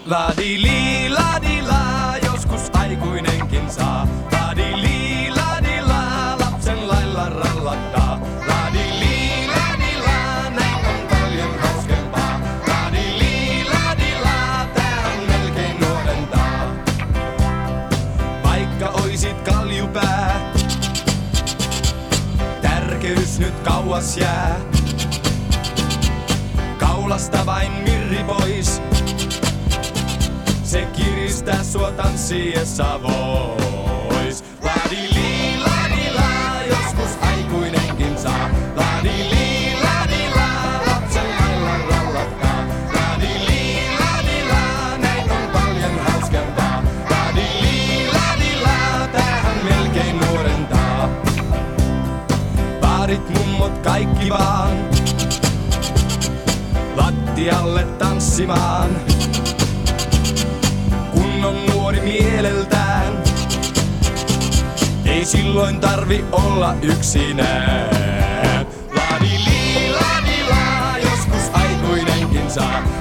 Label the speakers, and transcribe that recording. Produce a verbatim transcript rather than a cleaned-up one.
Speaker 1: Ladili, ladila, joskus aikuinenkin saa. Ladili, ladila, lapsen lailla rallattaa. Ladili, ladila, näin on paljon hauskempaa. Ladili, ladila, tää on melkein nuorentaa. Vaikka oisit kaljupää, tärkeys nyt kauas jää. Kaulasta vain mirri pois. Se kiristää sua tanssiessa vois. Ladili, ladila, joskus aikuinenkin saa. Ladili, ladila, lapsen lailla rallattaa. Ladili, ladila, näin on paljon hauskempaa. Ladili, ladila, tämähän melkein nuorentaa. Baarit, mummot, kaikki vaan lattialle tanssimaan. On nuori mieleltään, ei silloin tarvi olla yksinään. Ladili, ladila, joskus aikuinenkin saa.